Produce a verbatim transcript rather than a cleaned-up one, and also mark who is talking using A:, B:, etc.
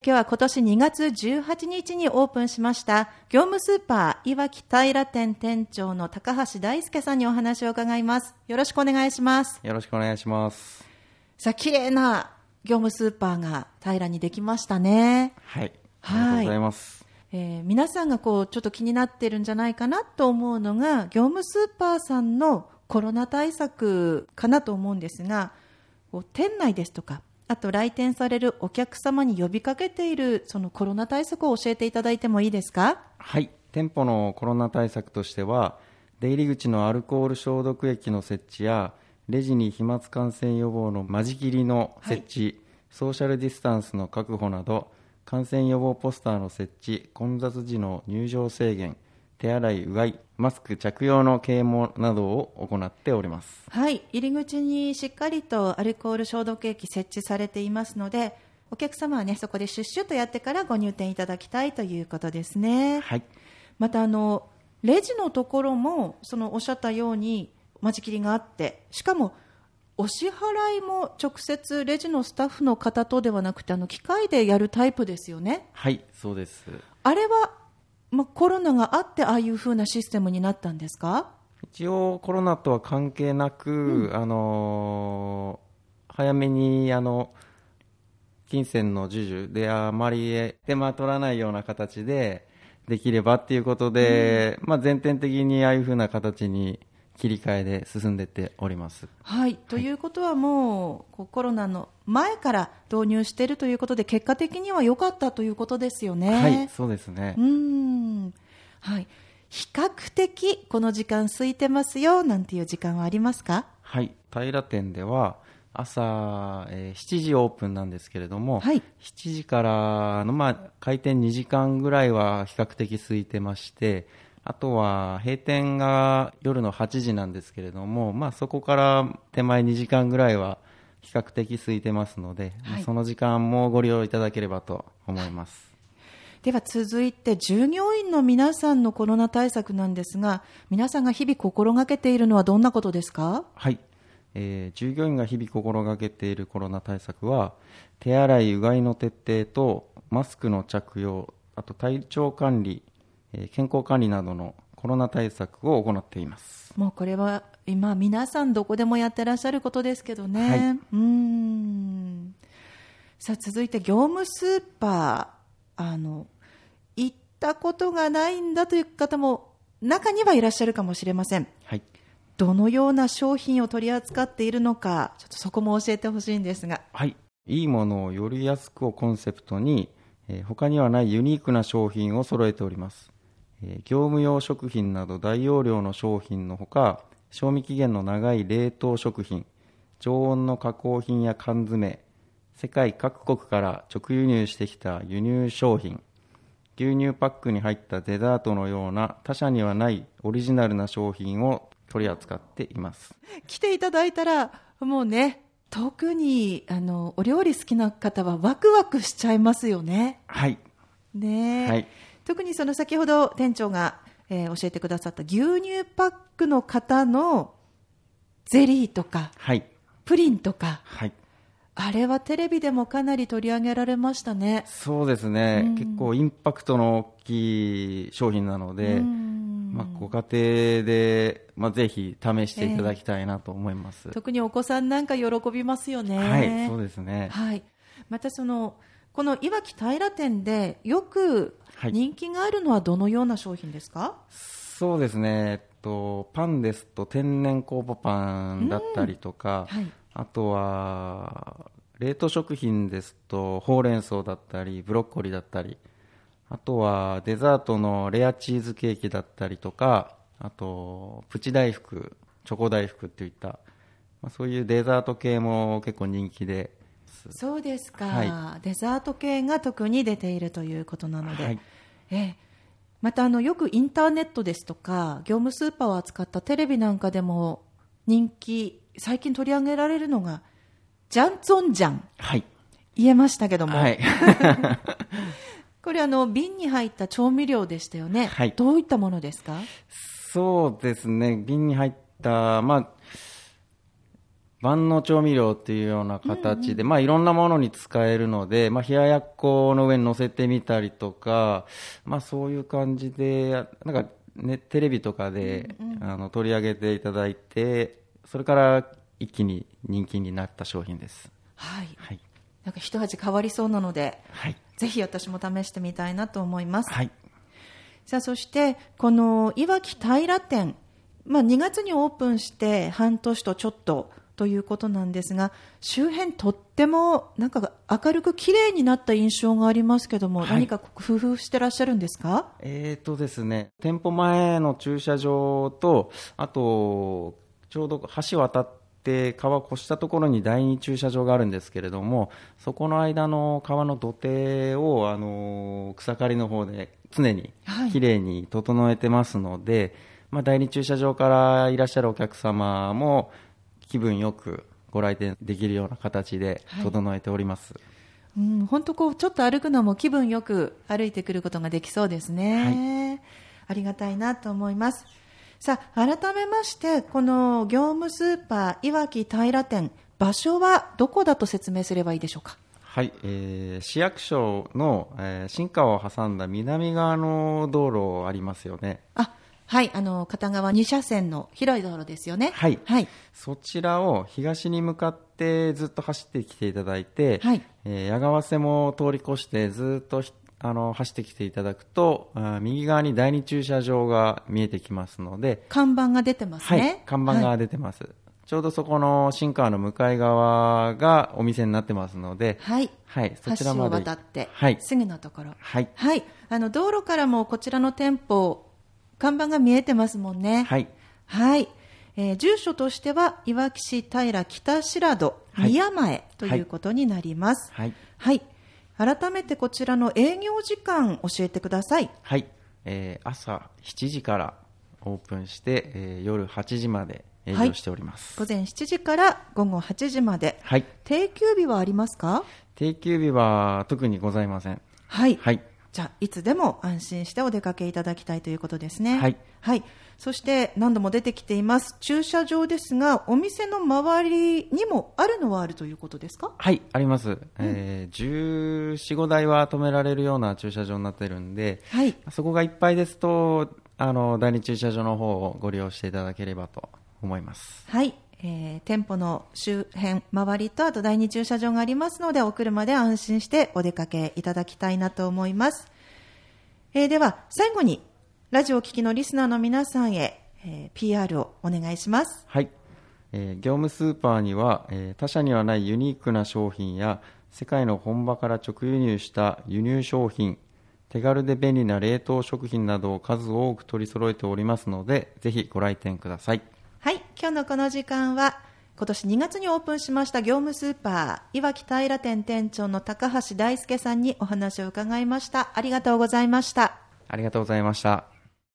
A: 今日は今年にがつじゅうはちにちにオープンしました業務スーパーいわき平店店長の高橋大輔さんにお話を伺います。よろしくお願いします。
B: よろしくお願いします。
A: さあ、綺麗な業務スーパーが平にできましたね。
B: はい、ありがとうございます。
A: はい、えー、皆さんがこうちょっと気になってるんじゃないかなと思うのが業務スーパーさんのコロナ対策かなと思うんですが、こう店内ですとかあと来店されるお客様に呼びかけているそのコロナ対策を教えていただいてもいいですか？
B: はい、店舗のコロナ対策としては、出入り口のアルコール消毒液の設置やレジに飛沫感染予防の間仕切りの設置、はい、ソーシャルディスタンスの確保など感染予防ポスターの設置、混雑時の入場制限、手洗い、うがい、マスク着用の啓蒙などを行っております。
A: はい、入り口にしっかりとアルコール消毒液設置されていますので、お客様はね、そこでシュッシュとやってからご入店いただきたいということですね。
B: はい、
A: またあのレジのところもそのおっしゃったように間仕切りがあって、しかもお支払いも直接レジのスタッフの方とではなくてあの機械でやるタイプですよね。
B: はい、そうです。
A: あれはまあ、コロナがあってああいう風なシステムになったんですか？
B: 一応コロナとは関係なく、うん、あの早めにあの金銭の授受であまり手間取らないような形でできればっていうことで、うん、まあ、全店的にああいう風な形に切り替えで進んでっております。
A: はい、ということはもう、コロナの前から導入しているということで結果的には良かったということですよね。
B: はい、そうですね。
A: うーん、はい、比較的この時間空いてますよなんていう時間はありますか？
B: はい、平店では朝、えー、しちじオープンなんですけれども、はい、しちじからの、まあ、開店にじかんぐらいは比較的空いてまして、あとは閉店が夜のはちじなんですけれども、まあ、そこから手前にじかんぐらいは比較的空いてますので、はい、その時間もご利用いただければと思います。
A: では続いて従業員の皆さんのコロナ対策なんですが、皆さんが日々心がけているのはどんなことですか？
B: はい、えー、従業員が日々心がけているコロナ対策は、手洗い、うがいの徹底とマスクの着用、あと体調管理、健康管理などのコロナ対策を行っています。
A: もうこれは今皆さんどこでもやってらっしゃることですけどね、はい、うーん。さあ続いて業務スーパー、あの行ったことがないんだという方も中にはいらっしゃるかもしれません、はい、どのような商品を取り扱っているのか、ちょっとそこも教えてほしいんですが。
B: はい、いいものをより安くをコンセプトに、えー、他にはないユニークな商品を揃えております。業務用食品など大容量の商品のほか、賞味期限の長い冷凍食品、常温の加工品や缶詰、世界各国から直輸入してきた輸入商品、牛乳パックに入ったデザートのような他社にはないオリジナルな商品を取り扱っています。
A: 来ていただいたらもうね、特にあのお料理好きな方はワクワクしちゃいますよね。
B: はい
A: ね、
B: はい、
A: 特にその先ほど店長が、えー、教えてくださった牛乳パックの方のゼリーとか、はい、プリンとか、はい、あれはテレビでもかなり取り上げられましたね。
B: そうですね、うん、結構インパクトの大きい商品なので、うん、まあ、ご家庭で、まあ、ぜひ試していただきたいなと思います、
A: えー、特にお子さんなんか喜びますよね。
B: はい、そうですね、
A: はい、またそのこのいわき平店でよく人気があるのはどのような商品ですか？はい、
B: そうですね、えっと、パンですと天然酵母パンだったりとか、はい、あとは冷凍食品ですとほうれん草だったりブロッコリーだったり、あとはデザートのレアチーズケーキだったりとか、あとプチ大福、チョコ大福といった、まあ、そういうデザート系も結構人気で。
A: そうですか、
B: はい、
A: デザート系が特に出ているということなので、はい、えまたあのよくインターネットですとか業務スーパーを扱ったテレビなんかでも人気、最近取り上げられるのがジャンツォンジャン、はい、言えましたけども、はい、これあの瓶に入った調味料でしたよね、はい、どういったものですか？
B: そうですね、瓶に入った、まあ、 万能調味料っていうような形で、うんうん、まあいろんなものに使えるので、まあ冷ややっこの上に乗せてみたりとか、まあそういう感じで、なんかね、テレビとかで、うんうん、あの取り上げていただいて、それから一気に人気になった商品です。
A: はい。はい、なんか一味変わりそうなので、
B: はい、
A: ぜひ私も試してみたいなと思います。
B: はい。
A: さあそしてこのいわき平店、まあにがつにオープンして半年とちょっとということなんですが、周辺とってもなんか明るく綺麗になった印象がありますけども、はい、何か工夫してらっしゃるんですか？
B: えーとですね、店舗前の駐車場と、あとちょうど橋渡って川を越したところに第二駐車場があるんですけれども、そこの間の川の土手をあの草刈りの方で常に綺麗に整えてますので、はい、まあ、第二駐車場からいらっしゃるお客様も気分よくご来店できるような形で整えております。はい、
A: うん、本当こうちょっと歩くのも気分よく歩いてくることができそうですね。はい、ありがたいなと思います。さあ改めましてこの業務スーパーいわき平店、場所はどこだと説明すればいいでしょうか？
B: はい、えー、市役所の、えー、新川を挟んだ南側の道路ありますよね。
A: あ、はい、あの片側に車線の広い道路ですよね。
B: はい、
A: はい、
B: そちらを東に向かってずっと走ってきていただいて、
A: はい、
B: えー、矢川瀬も通り越してずっとあの走ってきていただくと、あ右側に第二駐車場が見えてきますので、
A: 看板が出てますね。
B: はい、看板が出てます。はい、ちょうどそこの新川の向かい側がお店になってますので、
A: はい、
B: はい、そちらまで
A: 橋を渡って、
B: はい、
A: すぐのところ、
B: はい、
A: はい、あの道路からもこちらの店舗看板が見えてますもんね。
B: はい、
A: はい、えー、住所としてはいわき市平北白戸宮前ということになります。
B: はい、
A: はい、改めてこちらの営業時間教えてください。
B: はい、えー、朝しちじからオープンして、えー、夜はちじまで営業しております。
A: はい、午前しちじから午後はちじまで。
B: はい、
A: 定休日はありますか？
B: 定休日は特にございません。
A: はい、
B: はい、
A: じゃあいつでも安心してお出かけいただきたいということですね。
B: はい、
A: はい、そして何度も出てきています駐車場ですが、お店の周りにもあるのはあるということですか？
B: はい、あります。うん、えー、じゅうよん、ごだいは止められるような駐車場になっているんで、
A: はい、
B: そこがいっぱいですとあの第二駐車場の方をご利用していただければと思います。
A: はい、えー、店舗の周辺周りとあと第二駐車場がありますので、お車で安心してお出かけいただきたいなと思います。えー、では最後にラジオを聴きのリスナーの皆さんへ、えー、ピーアール をお願いします。
B: はい、えー、業務スーパーには、えー、他社にはないユニークな商品や世界の本場から直輸入した輸入商品、手軽で便利な冷凍食品などを数多く取り揃えておりますので、ぜひご来店ください。
A: はい、今日のこの時間は今年にがつにオープンしました業務スーパーいわき平店店長の高橋大輔さんにお話を伺いました。ありがとうございました。
B: ありがとうございました。